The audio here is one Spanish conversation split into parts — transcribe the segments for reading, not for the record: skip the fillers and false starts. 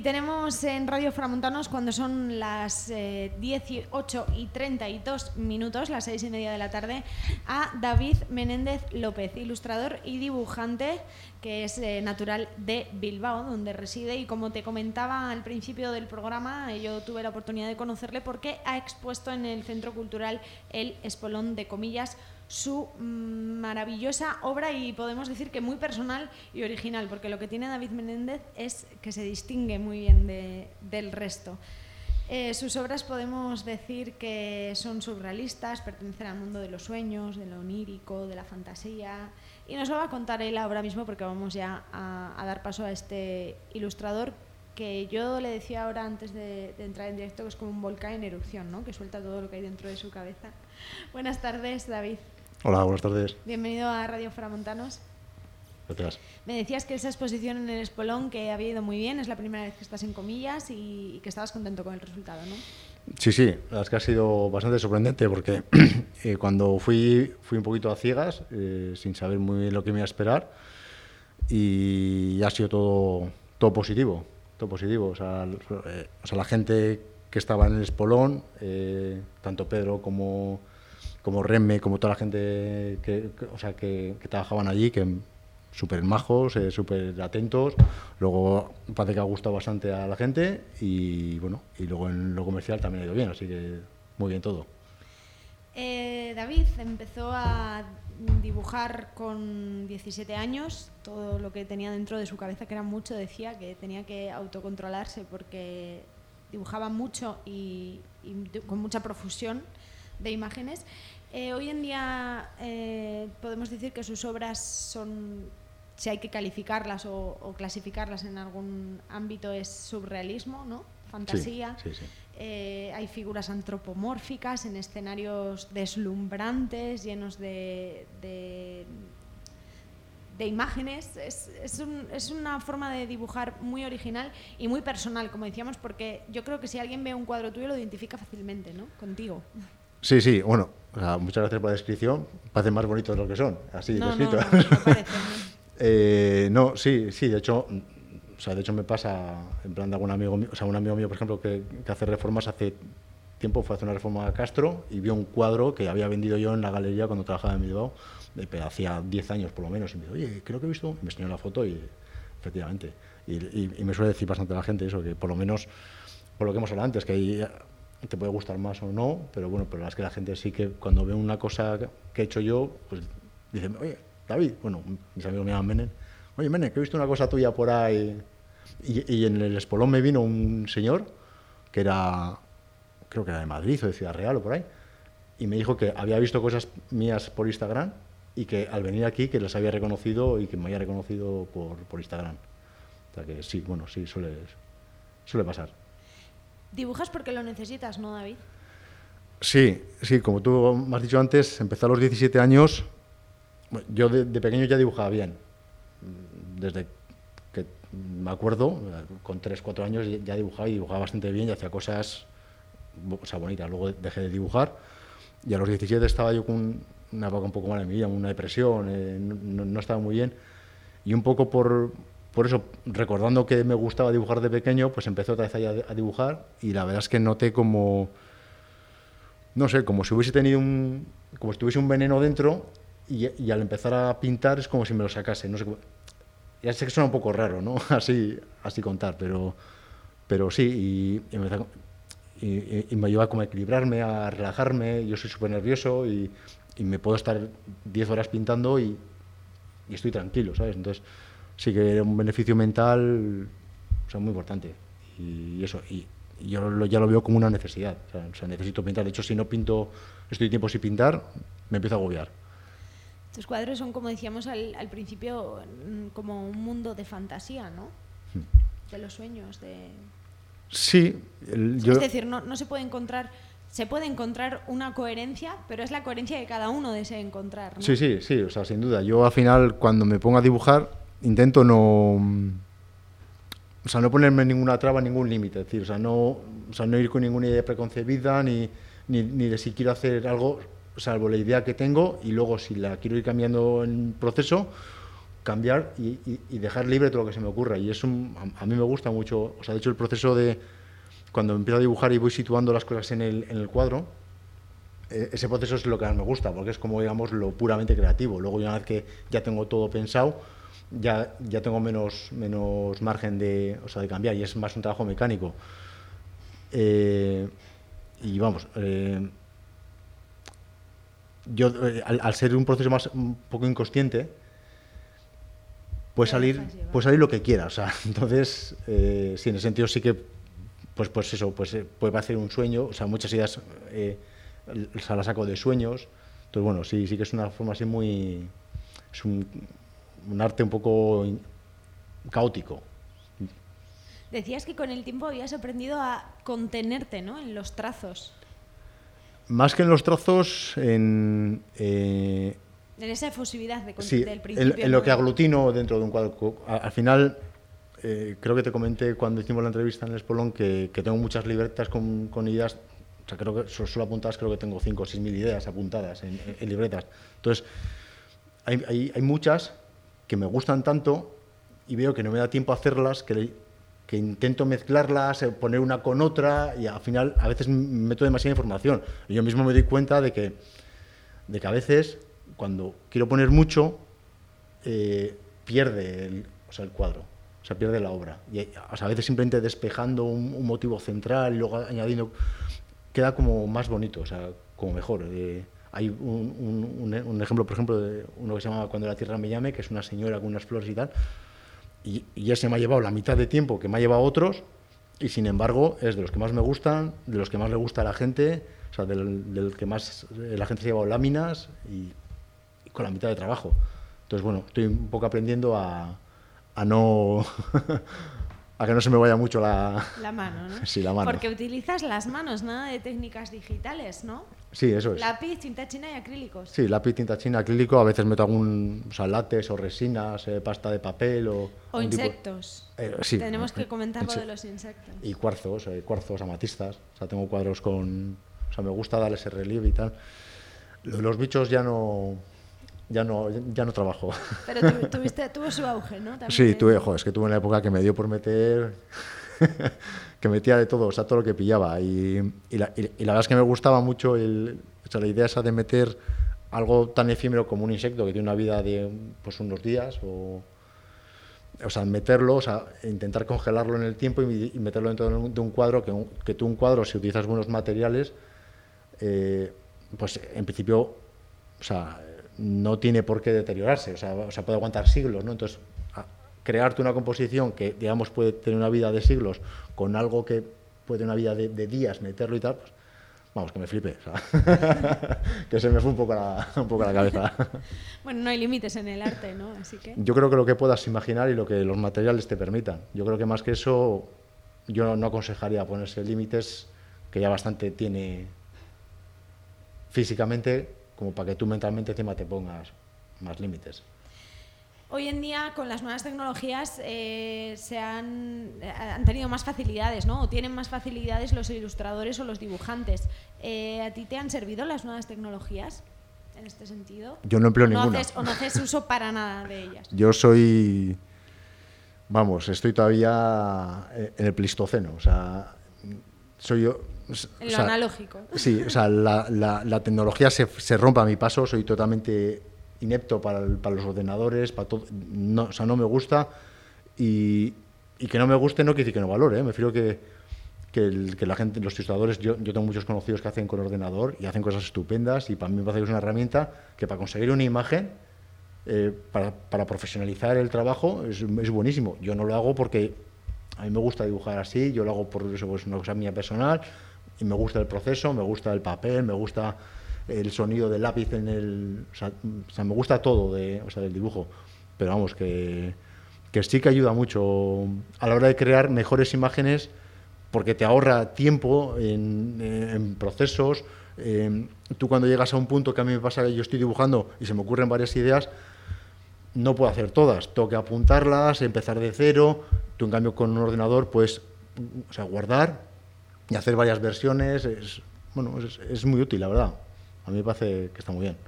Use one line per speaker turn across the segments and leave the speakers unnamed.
tenemos en Radio Framontanos, cuando son las 18:32, las 6:30 de la tarde, a David Menéndez López, ilustrador y dibujante, que es natural de Bilbao, donde reside. Y como te comentaba al principio del programa, yo tuve la oportunidad de conocerle porque ha expuesto en el Centro Cultural El Espolón de Comillas su maravillosa obra, y podemos decir que muy personal y original, porque lo que tiene David Menéndez es que se distingue muy bien del resto. Sus obras podemos decir que son surrealistas, pertenecen al mundo de los sueños, de lo onírico, de la fantasía, y nos lo va a contar él ahora mismo, porque vamos ya a dar paso a este ilustrador que yo le decía ahora antes de entrar en directo que es como un volcán en erupción, ¿no? Que suelta todo lo que hay dentro de su cabeza. Buenas tardes, David.
Hola, buenas tardes.
Bienvenido a Radio Framontanos.
Gracias.
Me decías que esa exposición en el Espolón que había ido muy bien, es la primera vez que estás en Comillas y que estabas contento con el resultado, ¿no?
Sí, la verdad es que ha sido bastante sorprendente porque cuando fui un poquito a ciegas, sin saber muy bien lo que me iba a esperar, y ha sido todo positivo, todo positivo. O sea, la gente que estaba en el Espolón, tanto Pedro como Remme, como toda la gente que trabajaban allí, que súper majos, súper atentos. Luego parece que ha gustado bastante a la gente y bueno, y luego en lo comercial también ha ido bien, así que muy bien todo.
David empezó a dibujar con 17 años. Todo lo que tenía dentro de su cabeza, que era mucho, decía que tenía que autocontrolarse porque dibujaba mucho y con mucha profusión de imágenes. Hoy en día podemos decir que sus obras son, si hay que calificarlas o clasificarlas en algún ámbito, es surrealismo, ¿no? Fantasía.
Sí.
Hay figuras antropomórficas en escenarios deslumbrantes, llenos de imágenes. Es una forma de dibujar muy original y muy personal, como decíamos, porque yo creo que si alguien ve un cuadro tuyo lo identifica fácilmente, ¿no? Contigo.
Sí, bueno, o sea, muchas gracias por la descripción. Parecen más bonitos de lo que son, así descrito.
No parece, ¿no?
Sí, de hecho me pasa en plan de algún amigo mío, o sea, un amigo mío, por ejemplo, que hace reformas. Hace tiempo fue a hacer una reforma a Castro y vio un cuadro que había vendido yo en la galería cuando trabajaba en Bilbao, hacía 10 años por lo menos, y me dijo, oye, creo que he visto, y me enseñó la foto y efectivamente, y me suele decir bastante la gente eso, que por lo menos, por lo que hemos hablado antes, que ahí te puede gustar más o no, pero bueno, pero es que la gente sí que cuando ve una cosa que he hecho yo, pues dicen, oye, David, bueno, mis amigos me llaman Menem, oye, Menem, que he visto una cosa tuya por ahí, y en el Espolón me vino un señor que era, creo que era de Madrid o de Ciudad Real o por ahí, y me dijo que había visto cosas mías por Instagram y que al venir aquí que las había reconocido y que me había reconocido por Instagram. O sea que sí, bueno, sí, suele pasar.
Dibujas porque lo necesitas, ¿no, David?
Sí, como tú me has dicho antes, empecé a los 17 años. Bueno, yo de pequeño ya dibujaba bien. Desde que me acuerdo, con 3-4 años ya dibujaba, y dibujaba bastante bien y hacía cosas, o sea, bonitas. Luego dejé de dibujar y a los 17 estaba yo con una época un poco mala en mi vida, una depresión, no estaba muy bien. Y un poco por eso, recordando que me gustaba dibujar de pequeño, pues empecé otra vez a dibujar, y la verdad es que noté como, no sé, como si tuviese un veneno dentro, y al empezar a pintar es como si me lo sacase, no sé cómo. Ya sé que suena un poco raro, ¿no? Así contar, pero sí, y me ayuda como a equilibrarme, a relajarme. Yo soy súper nervioso y me puedo estar 10 horas pintando y estoy tranquilo, ¿sabes? Entonces sí que era un beneficio mental, o sea, muy importante, y eso, y yo ya lo veo como una necesidad, o sea, necesito pintar. De hecho, si no pinto, estoy tiempo sin pintar, me empiezo a agobiar.
Tus cuadros son, como decíamos al principio, como un mundo de fantasía, ¿no? De los sueños,
Sí.
Es decir, no se puede encontrar. Se puede encontrar una coherencia, pero es la coherencia que cada uno desea encontrar, ¿no?
Sí, o sea, sin duda. Yo al final, cuando me pongo a dibujar, intento no ponerme ninguna traba, ningún límite. Es decir, no ir con ninguna idea preconcebida, ni de si quiero hacer algo, salvo la idea que tengo, y luego si la quiero ir cambiando en proceso, cambiar y dejar libre todo lo que se me ocurra. Y eso a mí me gusta mucho. O sea, de hecho, el proceso de cuando empiezo a dibujar y voy situando las cosas en el cuadro, ese proceso es lo que más me gusta, porque es como, digamos, lo puramente creativo. Luego, una vez que ya tengo todo pensado, ya tengo menos margen de cambiar, y es más un trabajo mecánico. Y vamos, yo al ser un proceso un poco inconsciente, puede salir lo que quiera. O sea, entonces, sí, en ese sentido sí que, pues eso, puede parecer un sueño. O sea, muchas ideas las saco de sueños. Entonces, bueno, sí que es una forma así muy... Es un arte un poco caótico.
Decías que con el tiempo habías aprendido a contenerte, ¿no?, en los trazos.
Más que en los trazos,
en esa efusividad del principio.
En lo que aglutino dentro de un cuadro. Al final, creo que te comenté cuando hicimos la entrevista en el Espolón que tengo muchas libretas con ideas. O sea, creo que solo apuntadas, creo que tengo 5 o 6 mil ideas apuntadas en libretas. Entonces, hay muchas que me gustan tanto y veo que no me da tiempo a hacerlas, que intento mezclarlas, poner una con otra, y al final a veces meto demasiada información. Y yo mismo me doy cuenta de que a veces, cuando quiero poner mucho, pierde el cuadro, o sea, pierde la obra. Y a veces simplemente despejando un motivo central y luego añadiendo, queda como más bonito, o sea, como mejor. Hay un ejemplo, por ejemplo, de uno que se llama Cuando la tierra me llame, que es una señora con unas flores y tal, y ese me ha llevado la mitad de tiempo que me ha llevado otros, y sin embargo es de los que más me gustan, de los que más le gusta a la gente, o sea, del que más la gente se ha llevado láminas, y con la mitad de trabajo. Entonces, bueno, estoy un poco aprendiendo a no... a que no se me vaya mucho la
mano, ¿no?
Sí, la mano.
Porque utilizas las manos, nada de técnicas digitales, ¿no?
Sí, eso es.
Lápiz, tinta china y acrílicos.
Sí, lápiz, tinta china, acrílico. A veces meto látex o resinas, pasta de papel o
insectos.
Sí.
Tenemos que comentar lo de los insectos.
Y cuarzos, amatistas. O sea, tengo cuadros con... O sea, me gusta darle ese relieve y tal. Los bichos ya no trabajo.
Pero tuvo su auge, ¿no? También
Sí, es que tuve una época que me dio por meter... que metía de todo, o sea, todo lo que pillaba. Y la verdad es que me gustaba mucho la idea esa de meter algo tan efímero como un insecto que tiene una vida de pues unos días, o sea, meterlo, o sea, intentar congelarlo en el tiempo y meterlo dentro de un cuadro, que tú un cuadro, si utilizas buenos materiales, pues en principio, o sea, no tiene por qué deteriorarse, o sea, puede aguantar siglos, ¿no? Entonces, crearte una composición que, digamos, puede tener una vida de siglos con algo que puede tener una vida de días, meterlo y tal, pues, vamos, que me flipe, o sea, que se me fue un poco la cabeza.
Bueno, no hay límites en el arte, ¿no? Así que...
Yo creo que lo que puedas imaginar y lo que los materiales te permitan. Yo creo que más que eso, yo no aconsejaría ponerse límites, que ya bastante tiene físicamente, como para que tú mentalmente encima te pongas más límites.
Hoy en día, con las nuevas tecnologías, han tenido más facilidades, ¿no? O tienen más facilidades los ilustradores o los dibujantes. ¿A ti te han servido las nuevas tecnologías en este sentido?
Yo no empleo ninguna.
¿O no haces uso para nada de ellas?
Yo estoy todavía en el Pleistoceno, o sea, soy yo...
En lo analógico.
Sí, o sea, la tecnología se rompe a mi paso, soy totalmente inepto para los ordenadores, para todo, no, o sea, no me gusta, y que no me guste no quiere decir que no valore, me refiero que la gente, los ilustradores, yo tengo muchos conocidos que hacen con ordenador y hacen cosas estupendas, y para mí me parece que es una herramienta que para conseguir una imagen, para profesionalizar el trabajo, es buenísimo. Yo no lo hago porque a mí me gusta dibujar así, yo lo hago por eso, pues una cosa mía personal, y me gusta el proceso, me gusta el papel, me gusta el sonido del lápiz o sea, me gusta todo del dibujo, pero vamos, que sí que ayuda mucho a la hora de crear mejores imágenes, porque te ahorra tiempo en procesos. Tú, cuando llegas a un punto, que a mí me pasa que yo estoy dibujando y se me ocurren varias ideas, no puedo hacer todas, tengo que apuntarlas, empezar de cero. Tú, en cambio, con un ordenador puedes, o sea, guardar y hacer varias versiones. Es muy útil, la verdad. A mí me parece que está muy bien.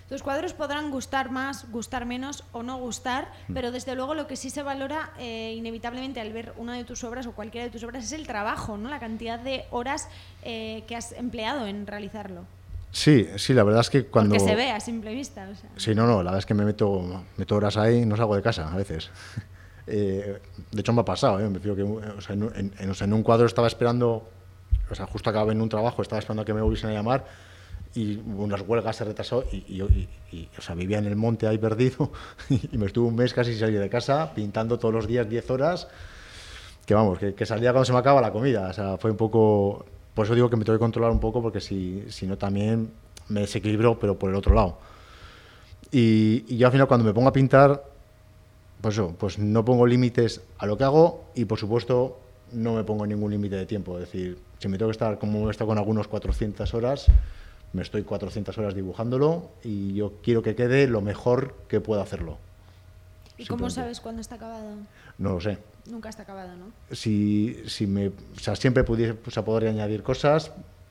Tus cuadros podrán gustar más, gustar menos o no gustar, pero desde luego lo que sí se valora inevitablemente al ver una de tus obras o cualquiera de tus obras es el trabajo, ¿no? La cantidad de horas que has empleado en realizarlo.
Sí, la verdad es que cuando...
Porque se ve a simple vista. O sea.
Sí, no, la verdad es que me meto horas ahí y no salgo de casa a veces. De hecho me ha pasado, me refiero que en un cuadro estaba esperando, o sea, justo acababa en un trabajo, estaba esperando a que me volviesen a llamar y unas huelgas se retrasó y o sea, vivía en el monte ahí perdido y me estuve un mes casi sin salir de casa pintando todos los días 10 horas, que vamos, que salía cuando se me acaba la comida, o sea, fue un poco... Por eso digo que me tengo que controlar un poco porque si no también me desequilibro, pero por el otro lado. Y yo al final cuando me pongo a pintar, pues no pongo límites a lo que hago y por supuesto no me pongo ningún límite de tiempo, es decir, si me tengo que estar, como he estado con algunos 400 horas, me estoy 400 horas dibujándolo y yo quiero que quede lo mejor que pueda hacerlo.
¿Y cómo sabes cuándo está acabado?
No lo sé.
Nunca está acabado, ¿no?
O sea, siempre podría añadir cosas,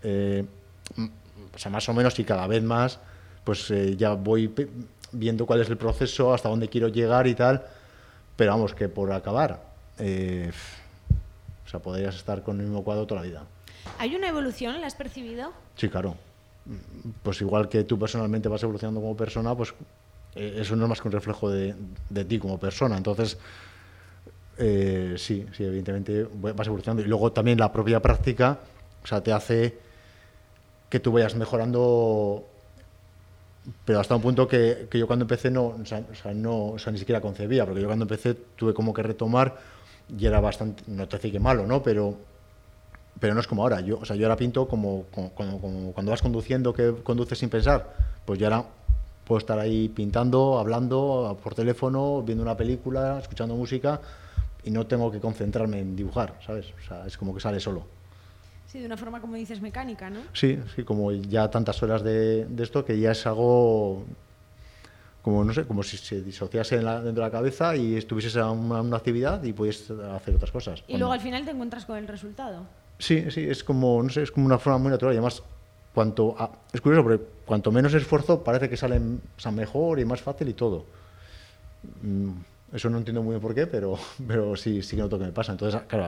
o sea, más o menos y cada vez más, pues ya voy viendo cuál es el proceso, hasta dónde quiero llegar y tal, pero vamos, que por acabar, o sea, podrías estar con el mismo cuadro toda la vida.
¿Hay una evolución? ¿La has percibido?
Sí, claro. Pues igual que tú personalmente vas evolucionando como persona, pues eso no es más que un reflejo de ti como persona. Entonces, sí, evidentemente vas evolucionando. Y luego también la propia práctica, o sea, te hace que tú vayas mejorando, pero hasta un punto que yo cuando empecé ni siquiera concebía, porque yo cuando empecé tuve como que retomar y era bastante, no te decir que malo, ¿no? Pero no es como ahora. Yo ahora pinto como cuando vas conduciendo, que conduces sin pensar, pues yo ahora puedo estar ahí pintando, hablando por teléfono, viendo una película, escuchando música y no tengo que concentrarme en dibujar, ¿sabes? O sea, es como que sale solo.
Sí, de una forma, como dices, mecánica, ¿no?
Sí, como ya tantas horas de esto que ya es algo como, no sé, como si se disociase dentro de la cabeza y estuvieses a una actividad y puedes hacer otras cosas.
Y luego al final te encuentras con el resultado.
Sí, es como, no sé, es como una forma muy natural y además es curioso porque cuanto menos esfuerzo parece que salen, o sea, mejor y más fácil y todo. Eso no entiendo muy bien por qué, pero sí que noto que me pasa. Entonces, claro,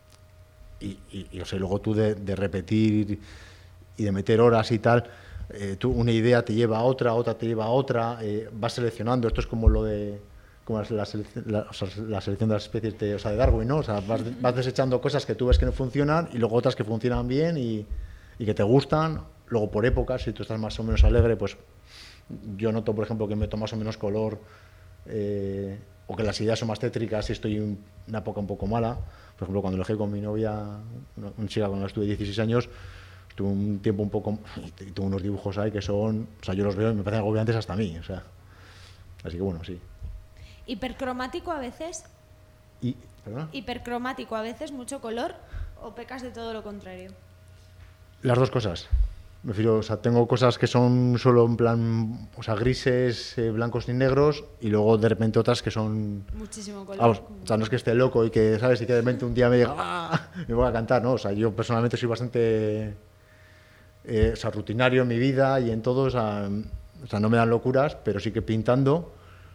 y o sea, luego tú de repetir y de meter horas y tal, tú una idea te lleva a otra te lleva a otra, vas seleccionando. Esto es como lo de como la selección de las especies de Darwin, ¿no? O sea, vas desechando cosas que tú ves que no funcionan y luego otras que funcionan bien y que te gustan. Luego por épocas, si tú estás más o menos alegre, pues yo noto, por ejemplo, que meto más o menos color, o que las ideas son más tétricas si estoy en una época un poco mala. Por ejemplo, cuando elegí con mi novia, una chica cuando estuve 16 años, tuve un tiempo un poco... y tuve unos dibujos ahí que son... O sea, yo los veo y me parecen agobiantes hasta a mí, o sea... Así que bueno, sí.
¿Hipercromático a veces?
¿Perdona?
¿Hipercromático a veces, mucho color? ¿O pecas de todo lo contrario?
Las dos cosas. Me refiero, o sea, tengo cosas que son solo en plan, o sea, grises, blancos y negros, y luego de repente otras que son...
Muchísimo color.
Vamos, o sea, no es que esté loco y que, ¿sabes? Y que de repente un día me diga, ¡ah! Me voy a cantar, ¿no? O sea, yo personalmente soy bastante, o sea, rutinario en mi vida y en todo, o sea, no me dan locuras, pero sí que pintando,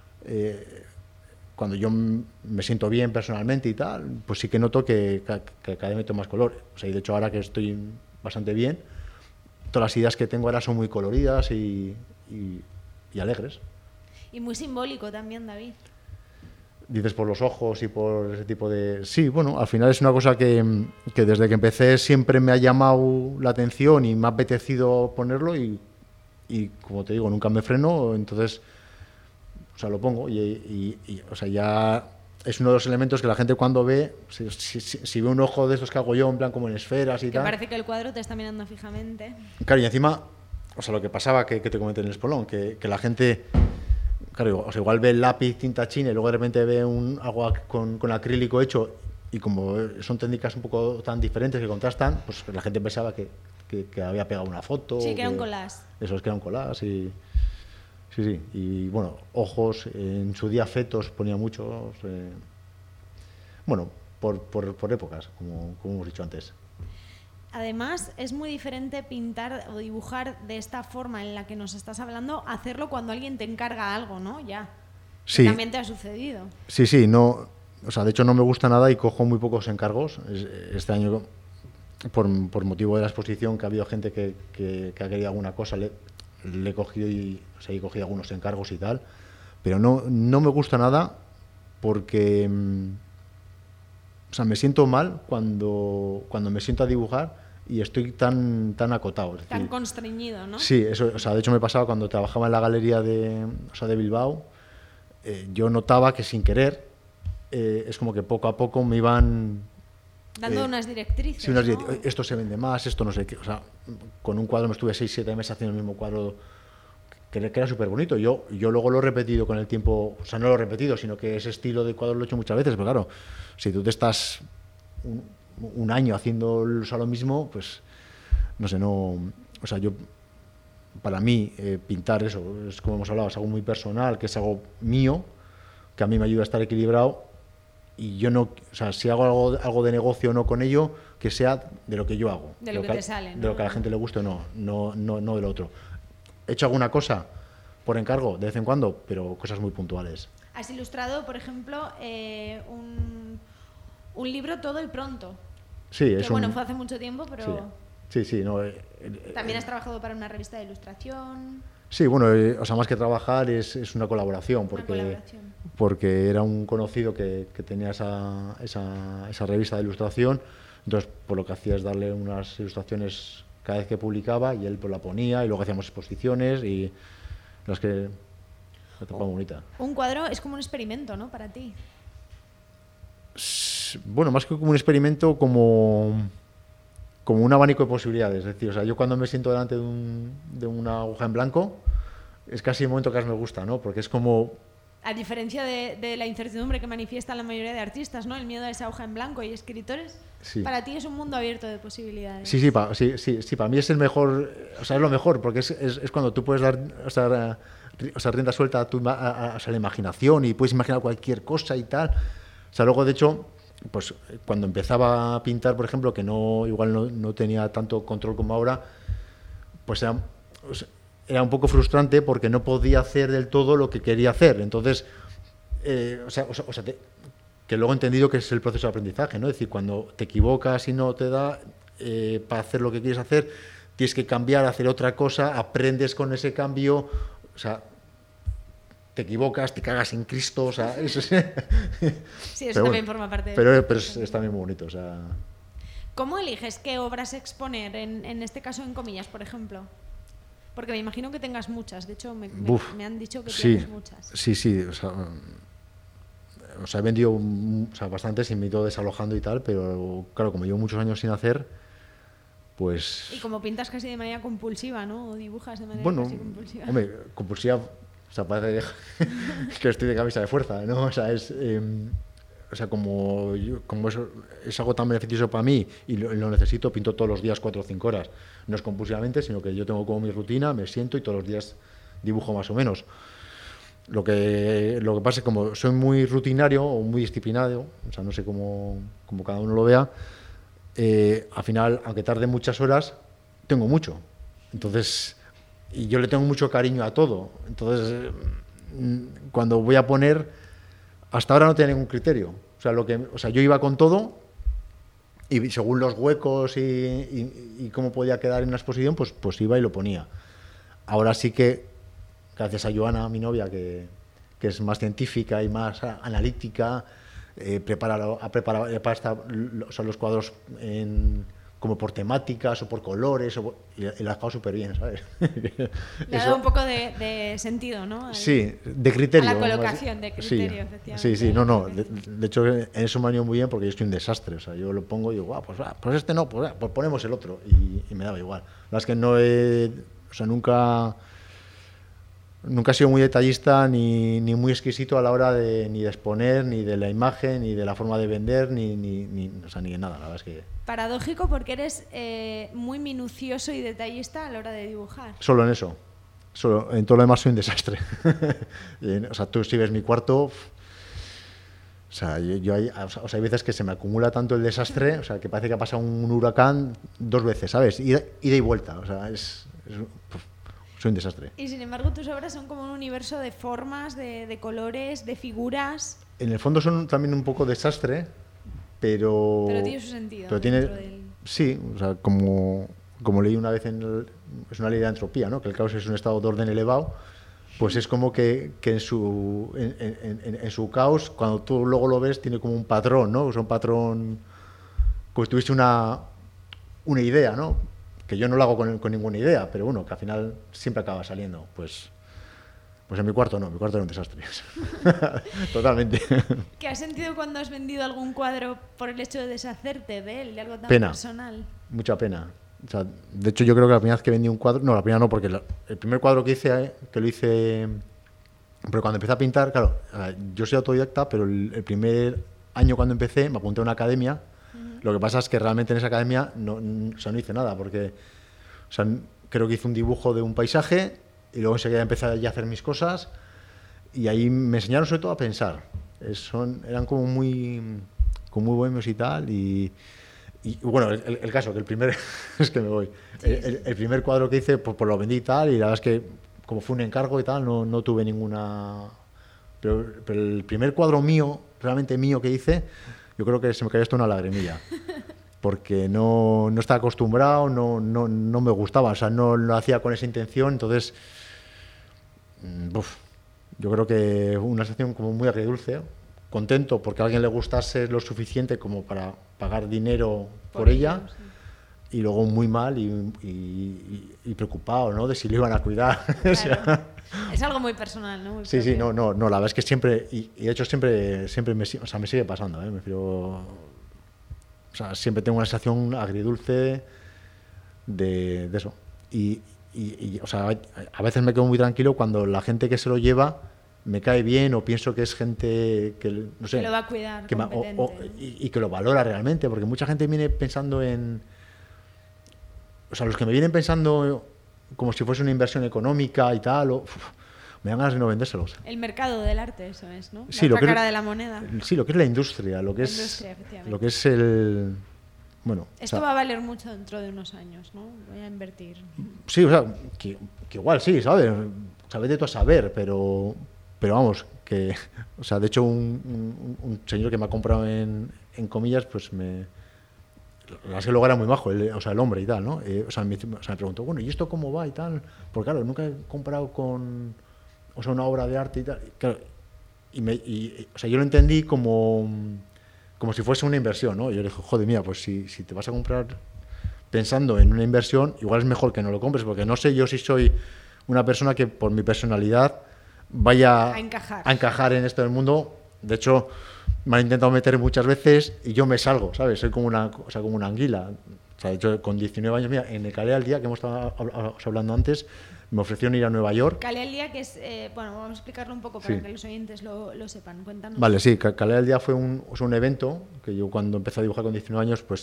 cuando yo me siento bien personalmente y tal, pues sí que noto que cada vez meto más color. O sea, y de hecho ahora que estoy bastante bien, todas las ideas que tengo ahora son muy coloridas y alegres.
Y muy simbólico también, David.
Dices por los ojos y por ese tipo de... Sí, bueno, al final es una cosa que desde que empecé siempre me ha llamado la atención y me ha apetecido ponerlo y como te digo, nunca me freno, entonces, o sea, lo pongo y o sea, ya es uno de los elementos que la gente cuando ve, si ve un ojo de estos que hago yo, en plan como en esferas y
que
tal...
parece que el cuadro te está mirando fijamente.
Claro, y encima, o sea, lo que pasaba, que te comenté en el Espolón, que la gente... Claro, o sea, igual ve el lápiz, tinta china y luego de repente ve algo con acrílico hecho y como son técnicas un poco tan diferentes que contrastan, pues la gente pensaba que había pegado una foto.
Sí, que era un collage.
Eso es que era un collage y... Sí. Y bueno, ojos, en su día fetos ponía muchos. Bueno, por épocas, como hemos dicho antes.
además es muy diferente pintar o dibujar de esta forma en la que nos estás hablando, hacerlo cuando alguien te encarga algo, ¿no? Ya.
Sí.
También te ha sucedido.
Sí, no, o sea, de hecho no me gusta nada y cojo muy pocos encargos. Este año, por motivo de la exposición, que ha habido gente que ha querido alguna cosa, le he cogido he cogido algunos encargos y tal, pero no me gusta nada porque, o sea, me siento mal cuando me siento a dibujar y estoy tan acotado. Es
tan
decir,
constreñido, ¿no?
Sí, eso, o sea, de hecho me pasaba cuando trabajaba en la galería de Bilbao. Yo notaba que sin querer es como que poco a poco me iban
dando unas directrices,
sí,
¿no?
Esto se vende más, esto no sé qué. O sea, con un cuadro me estuve 6-7 meses haciendo el mismo cuadro que era súper bonito. Yo luego lo he repetido con el tiempo, o sea, no lo he repetido, sino que ese estilo de cuadro lo he hecho muchas veces, pero claro, si tú te estás un año haciendo lo mismo, pues no sé, o sea, para mí pintar eso, es como hemos hablado, es algo muy personal, que es algo mío, que a mí me ayuda a estar equilibrado. Y yo no, o sea, si hago algo de negocio o no con ello, que sea de lo que yo hago.
De lo que te sale, ¿no?
De lo que a la gente le guste o no de lo otro. He hecho alguna cosa por encargo de vez en cuando, pero cosas muy puntuales.
Has ilustrado, por ejemplo, un libro todo y pronto.
Sí,
que bueno, fue hace mucho tiempo, pero...
Sí, no...
También has trabajado para una revista de ilustración...
Sí, bueno, o sea, más que trabajar es una colaboración, porque era un conocido que tenía esa revista de ilustración, entonces pues lo que hacía es darle unas ilustraciones cada vez que publicaba y él pues la ponía y luego hacíamos exposiciones y las que... Una etapa bonita.
Un cuadro es como un experimento, ¿no? Para ti.
Bueno, más que como un experimento, como un abanico de posibilidades. Es decir, o sea, yo cuando me siento delante de una hoja en blanco, es casi el momento que más me gusta, ¿no? Porque es como...
A diferencia de la incertidumbre que manifiestan la mayoría de artistas, ¿no? El miedo a esa hoja en blanco y escritores, sí. Para ti es un mundo abierto de posibilidades.
Sí, para mí es el mejor, o sea, es lo mejor, porque es cuando tú puedes dar, o sea, rienda suelta a la imaginación y puedes imaginar cualquier cosa y tal. O sea, luego, de hecho, pues cuando empezaba a pintar, por ejemplo, que igual no tenía tanto control como ahora, pues era un poco frustrante porque no podía hacer del todo lo que quería hacer. Entonces, que luego he entendido que es el proceso de aprendizaje, ¿no? Es decir, cuando te equivocas y no te da para hacer lo que quieres hacer, tienes que cambiar, hacer otra cosa, aprendes con ese cambio, o sea, te equivocas, te cagas en Cristo, o sea, eso
sí, eso también forma parte de...
Pero es también muy bonito, o sea...
¿Cómo eliges qué obras exponer, en este caso en comillas, por ejemplo? Porque me imagino que tengas muchas, de hecho me han dicho que tienes muchas.
Sí, o sea, he vendido bastantes y me he ido desalojando y tal, pero claro, como llevo muchos años sin hacer, pues...
Y como pintas casi de manera compulsiva, ¿no? O dibujas de manera casi compulsiva.
Hombre, compulsiva, o sea, parece que estoy de camisa de fuerza, ¿no? O sea, como eso es algo tan beneficioso para mí y lo necesito, pinto todos los días 4 o 5 horas. No es compulsivamente, sino que yo tengo como mi rutina, me siento y todos los días dibujo más o menos. Lo que pasa es que como soy muy rutinario o muy disciplinado, o sea, no sé cómo cada uno lo vea, al final, aunque tarde muchas horas, tengo mucho. Entonces, y yo le tengo mucho cariño a todo. Entonces, cuando voy a poner... Hasta ahora no tenía ningún criterio. O sea, yo iba con todo y según los huecos y cómo podía quedar en una exposición, pues iba y lo ponía. Ahora sí que, gracias a Joana, mi novia, que es más científica y más analítica, prepara los cuadros como por temáticas o por colores, y la ha dejado súper bien, ¿sabes?
Le ha dado un poco de sentido, ¿no?
Sí, de criterio.
A la colocación de criterio, efectivamente.
Sí, no. De hecho, en eso me ha ido muy bien porque yo estoy un desastre. O sea, yo lo pongo y digo, pues este no, pues ponemos el otro. Y me daba igual. La verdad es que nunca he sido muy detallista ni muy exquisito a la hora ni de exponer, ni de la imagen, ni de la forma de vender, ni de nada. La verdad es que...
Paradójico porque eres muy minucioso y detallista a la hora de dibujar.
Solo en eso. En todo lo demás soy un desastre. O sea, tú si ves mi cuarto... O sea, hay veces que se me acumula tanto el desastre, o sea, que parece que ha pasado un huracán 2 veces, ¿sabes? Ida y vuelta, o sea, soy un desastre.
Y sin embargo tus obras son como un universo de formas, de colores, de figuras.
En el fondo son también un poco desastre, pero
tiene su sentido.
Pero tiene, sí, o sea, como leí una vez es una ley de la entropía, ¿no? Que el caos es un estado de orden elevado. Pues es como que en su caos, cuando tú luego lo ves, tiene como un patrón, ¿no? O sea, un patrón, como si tuviese una idea, ¿no? Que yo no lo hago con ninguna idea, pero bueno, que al final siempre acaba saliendo. Pues en mi cuarto no, mi cuarto era un desastre. Totalmente.
¿Qué has sentido cuando has vendido algún cuadro por el hecho de deshacerte de él, de algo tan personal?
Mucha pena. O sea, de hecho, yo creo que la primera vez que vendí un cuadro... No, la primera no, porque el primer cuadro que hice, que lo hice... Pero cuando empecé a pintar, claro, yo soy autodidacta, pero el primer año cuando empecé me apunté a una academia. Lo que pasa es que realmente en esa academia no hice nada, porque creo que hice un dibujo de un paisaje y luego enseguida empecé ya a hacer mis cosas y ahí me enseñaron sobre todo a pensar. Eran como muy bohemios y tal y bueno, el caso, que el primer... es que me voy. El primer cuadro que hice, pues lo vendí y tal, y la verdad es que, como fue un encargo y tal, no tuve ninguna... Pero el primer cuadro mío, realmente mío que hice, yo creo que se me cayó hasta una lagrimilla. Porque no estaba acostumbrado, no me gustaba, o sea, no lo hacía con esa intención, entonces... yo creo que una sensación como muy agridulce, contento porque a alguien le gustase lo suficiente como para pagar dinero por ella, sí. Y luego muy mal y preocupado, ¿no? De si le iban a cuidar.
Claro. O sea, es algo muy personal, ¿no? Muy
sí, propio. Sí, no, la verdad es que siempre, y de hecho siempre me sigue pasando, ¿eh? O sea, siempre tengo una sensación agridulce de eso. Y o sea, a veces me quedo muy tranquilo cuando la gente que se lo lleva me cae bien o pienso que es gente que, no sé,
que lo va a cuidar,
y que lo valora realmente, porque mucha gente viene pensando en... O sea, los que me vienen pensando como si fuese una inversión económica y tal, me dan ganas de no vendérselos.
El mercado del arte, eso es, ¿no?
Sí,
la otra cara de la moneda.
Sí, lo que es la industria, lo que es el... Bueno,
esto va a valer mucho dentro de unos años, ¿no? Voy a invertir.
Sí, o sea, que igual sí, ¿sabes? Sabes de todo a saber, pero vamos, que... O sea, de hecho, un señor que me ha comprado en comillas, pues me... La verdad es que luego era muy majo, el hombre y tal, ¿no? O sea, me preguntó, bueno, ¿y esto cómo va y tal? Porque claro, nunca he comprado una obra de arte y tal. Claro, o sea, yo lo entendí como si fuese una inversión, ¿no? Yo le dije, joder, mira, pues si te vas a comprar pensando en una inversión, igual es mejor que no lo compres, porque no sé yo si soy una persona que por mi personalidad vaya a encajar en esto del mundo. De hecho, me han intentado meter muchas veces y yo me salgo, ¿sabes? Soy como una anguila. O sea, de hecho, con 19 años, mira, en el Calais al Día, que hemos estado hablando antes, me ofrecieron ir a Nueva York.
Calais al Día, que es, bueno, vamos a explicarlo un poco para que los oyentes lo sepan. Cuéntanos.
Vale, sí, Calais al Día fue un evento que yo cuando empecé a dibujar con 19 años, pues,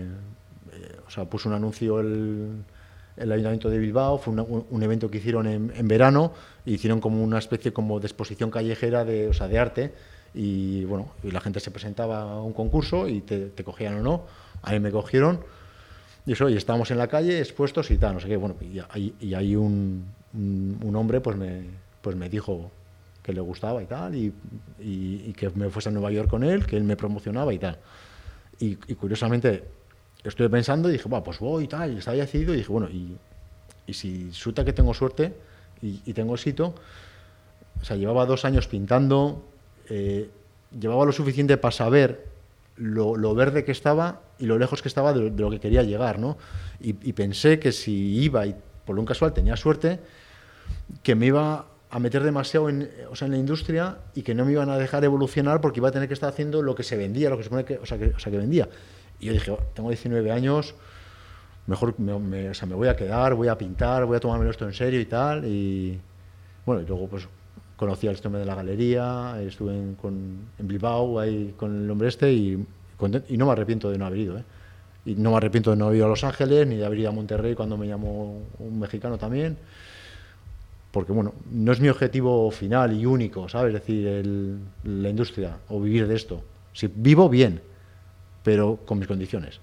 o sea, puso un anuncio el Ayuntamiento de Bilbao, fue un evento que hicieron en verano, e hicieron como una especie como de exposición callejera de arte. Y bueno, y la gente se presentaba a un concurso y te cogían o no. A mí me cogieron y eso, y estábamos en la calle expuestos y tal, no sé qué. Bueno, y ahí un hombre pues me dijo que le gustaba y tal, y que me fuese a Nueva York con él, que él me promocionaba y tal. Y curiosamente estuve pensando y dije, bueno, pues voy y tal, y estaba decidido y dije, bueno, y si resulta que tengo suerte y tengo éxito. O sea, llevaba 2 años pintando. Llevaba lo suficiente para saber lo verde que estaba y lo lejos que estaba de lo que quería llegar, ¿no? Y pensé que si iba y por un casual tenía suerte, que me iba a meter demasiado en la industria y que no me iban a dejar evolucionar porque iba a tener que estar haciendo lo que se vendía, lo que se supone que vendía. Y yo dije, tengo 19 años, mejor me voy a quedar, voy a pintar, voy a tomármelo esto en serio y tal. Y bueno, y luego pues conocí al sistema de la galería, estuve en Bilbao ahí con el hombre este y no me arrepiento de no haber ido, ¿eh? Y no me arrepiento de no haber ido a Los Ángeles ni de haber ido a Monterrey cuando me llamó un mexicano también. porque bueno, no es mi objetivo final y único, ¿sabes? Es decir, la industria o vivir de esto. Si vivo bien, pero con mis condiciones.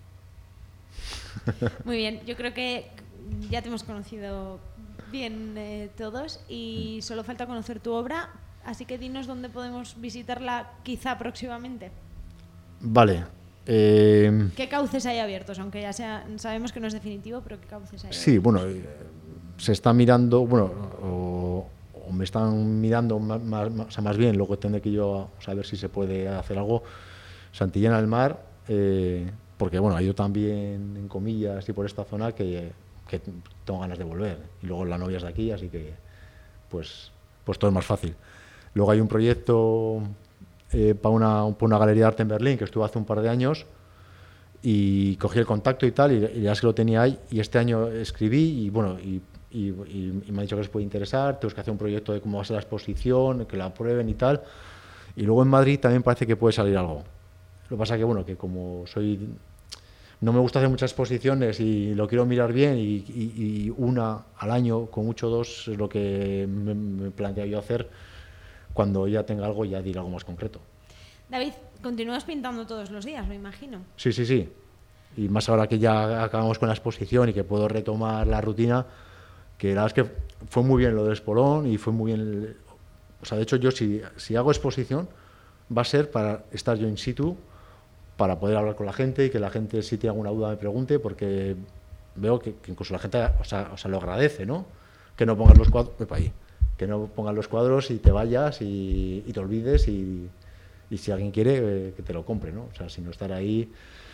Muy bien, yo creo que ya te hemos conocido bien todos y solo falta conocer tu obra, así que dinos dónde podemos visitarla quizá próximamente.
Vale.
¿Qué cauces hay abiertos? Aunque ya sabemos que no es definitivo, pero ¿qué cauces hay?
Sí, bueno, se está mirando, bueno, o me están mirando más bien, luego tendré que yo saber si se puede hacer algo. Santillana del Mar, porque bueno, he ido también en comillas y por esta zona que tengo ganas de volver. Y luego la novia es de aquí, así que pues todo es más fácil. Luego hay un proyecto para una galería de arte en Berlín que estuve hace un par de años y cogí el contacto y tal, y ya es que lo tenía ahí, y este año escribí y bueno, y me ha dicho que les puede interesar, tengo que hacer un proyecto de cómo va a ser la exposición, que la aprueben y tal, y luego en Madrid también parece que puede salir algo. Lo que pasa que bueno, que como no me gusta hacer muchas exposiciones y lo quiero mirar bien y una al año, con mucho 2, es lo que me planteo yo hacer. Cuando ya tenga algo, ya diré algo más concreto.
David, continúas pintando todos los días, me imagino.
Sí. Y más ahora que ya acabamos con la exposición y que puedo retomar la rutina, que la verdad es que fue muy bien lo del Espolón y fue muy bien. O sea, de hecho, yo si hago exposición, va a ser para estar yo in situ, para poder hablar con la gente y que la gente, si tiene alguna duda, me pregunte, porque veo que incluso la gente o sea, lo agradece, ¿no? Que no pongas los cuadros. Ahí. Que no pongan los cuadros y te vayas y te olvides y si alguien quiere que te lo compre, ¿no? O sea, sino estar ahí.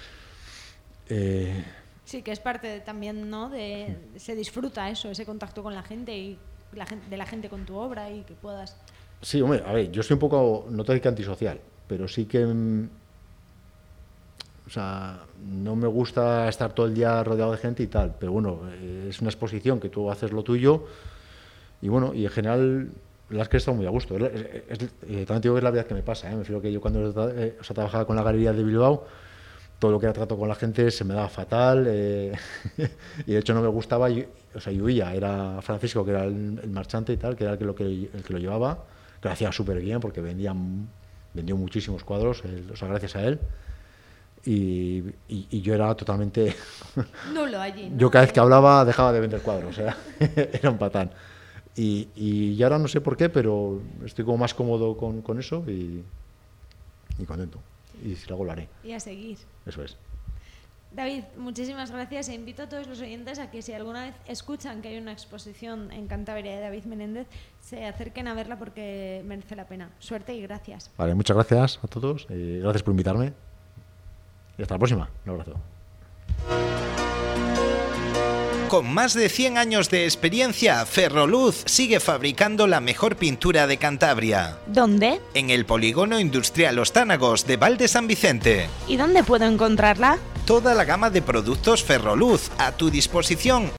Sí, que es parte también, ¿no? Se disfruta eso, ese contacto con la gente y de la gente con tu obra y que puedas.
Sí, hombre, a ver, yo soy un poco, no te digo que antisocial, pero sí que, o sea, no me gusta estar todo el día rodeado de gente y tal, pero bueno, es una exposición que tú haces lo tuyo. Y bueno, y en general, la verdad es que he estado muy a gusto. También te digo que es la verdad que me pasa. Me refiero que yo cuando trabajaba con la galería de Bilbao, todo lo que era trato con la gente se me daba fatal. Y de hecho no me gustaba, yo huía. Era Francisco, que era el marchante y tal, que era el que lo llevaba, que lo hacía súper bien porque vendió muchísimos cuadros, gracias a él. Y yo era totalmente...
Nulo allí, ¿no?
Yo cada vez que hablaba dejaba de vender cuadros, era un patán. Y ahora no sé por qué, pero estoy como más cómodo con eso y contento. Y si lo hago, lo haré.
Y a seguir.
Eso es.
David, muchísimas gracias e invito a todos los oyentes a que si alguna vez escuchan que hay una exposición en Cantabria de David Menéndez, se acerquen a verla porque merece la pena. Suerte y gracias.
Vale, muchas gracias a todos. Gracias por invitarme. Y hasta la próxima. Un abrazo.
Con más de 100 años de experiencia, Ferroluz sigue fabricando la mejor pintura de Cantabria.
¿Dónde?
En el Polígono Industrial Los Tánagos de Val de San Vicente.
¿Y dónde puedo encontrarla?
Toda la gama de productos Ferroluz a tu disposición